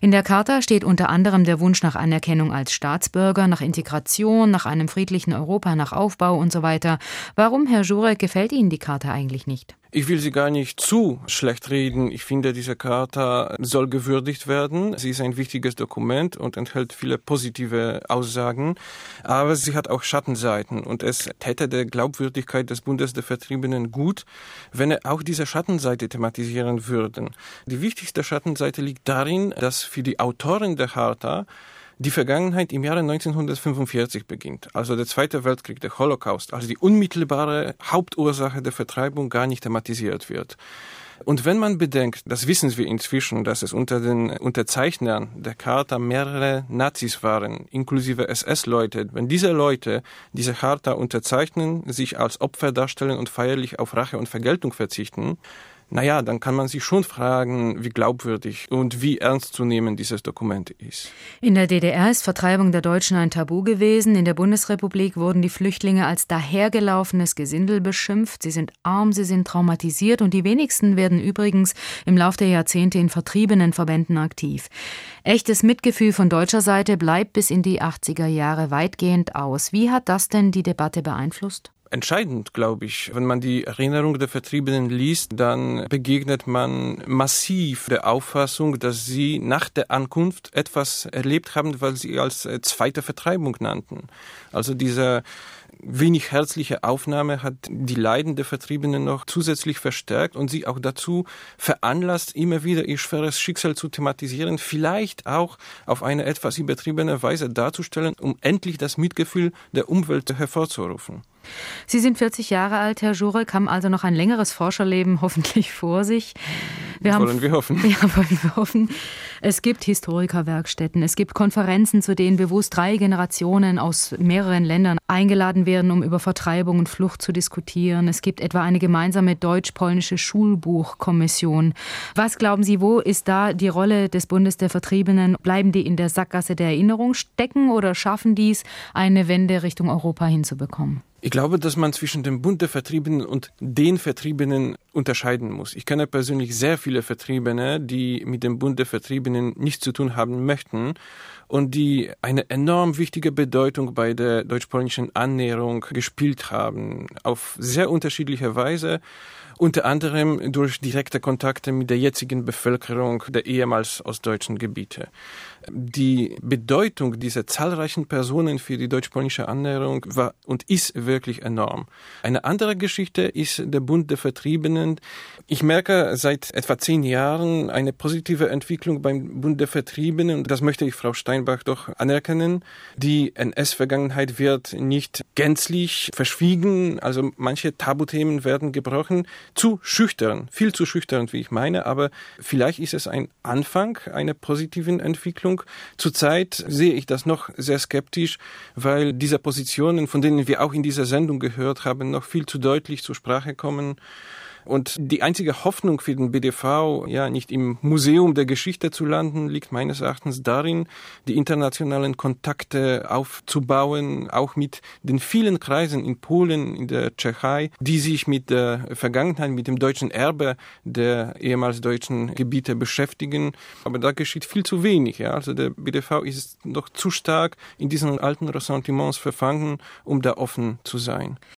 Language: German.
In der Charta steht unter anderem der Wunsch nach Anerkennung als Staatsbürger, nach Integration, nach einem friedlichen Europa, nach Aufbau und so weiter. Warum, Herr Jurek, gefällt Ihnen die Charta eigentlich nicht? Ich will sie gar nicht zu schlecht reden. Ich finde, diese Charta soll gewürdigt werden. Sie ist ein wichtiges Dokument und enthält viele positive Aussagen. Aber sie hat auch Schattenseiten. Und es täte der Glaubwürdigkeit des Bundes der Vertriebenen gut, wenn er auch diese Schattenseite thematisieren würde. Die wichtigste Schattenseite liegt darin, dass für die Autoren der Charta die Vergangenheit im Jahre 1945 beginnt, also der Zweite Weltkrieg, der Holocaust, also die unmittelbare Hauptursache der Vertreibung gar nicht thematisiert wird. Und wenn man bedenkt, das wissen wir inzwischen, dass es unter den Unterzeichnern der Charta mehrere Nazis waren, inklusive SS-Leute, wenn diese Leute diese Charta unterzeichnen, sich als Opfer darstellen und feierlich auf Rache und Vergeltung verzichten, dann kann man sich schon fragen, wie glaubwürdig und wie ernstzunehmend dieses Dokument ist. In der DDR ist Vertreibung der Deutschen ein Tabu gewesen. In der Bundesrepublik wurden die Flüchtlinge als dahergelaufenes Gesindel beschimpft. Sie sind arm, sie sind traumatisiert und die wenigsten werden übrigens im Laufe der Jahrzehnte in Vertriebenenverbänden aktiv. Echtes Mitgefühl von deutscher Seite bleibt bis in die 80er Jahre weitgehend aus. Wie hat das denn die Debatte beeinflusst? Entscheidend, glaube ich. Wenn man die Erinnerung der Vertriebenen liest, dann begegnet man massiv der Auffassung, dass sie nach der Ankunft etwas erlebt haben, was sie als zweite Vertreibung nannten. Also diese wenig herzliche Aufnahme hat die Leiden der Vertriebenen noch zusätzlich verstärkt und sie auch dazu veranlasst, immer wieder ihr schweres Schicksal zu thematisieren, vielleicht auch auf eine etwas übertriebene Weise darzustellen, um endlich das Mitgefühl der Umwelt hervorzurufen. Sie sind 40 Jahre alt, Herr Jurek, haben also noch ein längeres Forscherleben hoffentlich vor sich. Wollen wir hoffen. Ja, wollen wir hoffen. Es gibt Historikerwerkstätten, es gibt Konferenzen, zu denen bewusst 3 Generationen aus mehreren Ländern eingeladen werden, um über Vertreibung und Flucht zu diskutieren. Es gibt etwa eine gemeinsame deutsch-polnische Schulbuchkommission. Was glauben Sie, wo ist da die Rolle des Bundes der Vertriebenen? Bleiben die in der Sackgasse der Erinnerung stecken oder schaffen die es, eine Wende Richtung Europa hinzubekommen? Ich glaube, dass man zwischen dem Bund der Vertriebenen und den Vertriebenen unterscheiden muss. Ich kenne persönlich sehr viele Vertriebene, die mit dem Bund der Vertriebenen nichts zu tun haben möchten und die eine enorm wichtige Bedeutung bei der deutsch-polnischen Annäherung gespielt haben, auf sehr unterschiedliche Weise. Unter anderem durch direkte Kontakte mit der jetzigen Bevölkerung der ehemals ostdeutschen Gebiete. Die Bedeutung dieser zahlreichen Personen für die deutsch-polnische Annäherung war und ist wirklich enorm. Eine andere Geschichte ist der Bund der Vertriebenen. Ich merke seit etwa 10 Jahren eine positive Entwicklung beim Bund der Vertriebenen und das möchte ich Frau Steinbach doch anerkennen. Die NS-Vergangenheit wird nicht gänzlich verschwiegen, also manche Tabuthemen werden gebrochen. Zu schüchtern, viel zu schüchtern, wie ich meine, aber vielleicht ist es ein Anfang einer positiven Entwicklung. Zurzeit sehe ich das noch sehr skeptisch, weil diese Positionen, von denen wir auch in dieser Sendung gehört haben, noch viel zu deutlich zur Sprache kommen. Und die einzige Hoffnung für den BDV, nicht im Museum der Geschichte zu landen, liegt meines Erachtens darin, die internationalen Kontakte aufzubauen, auch mit den vielen Kreisen in Polen, in der Tschechei, die sich mit der Vergangenheit, mit dem deutschen Erbe der ehemals deutschen Gebiete beschäftigen. Aber da geschieht viel zu wenig. Also der BDV ist noch zu stark in diesen alten Ressentiments verfangen, um da offen zu sein.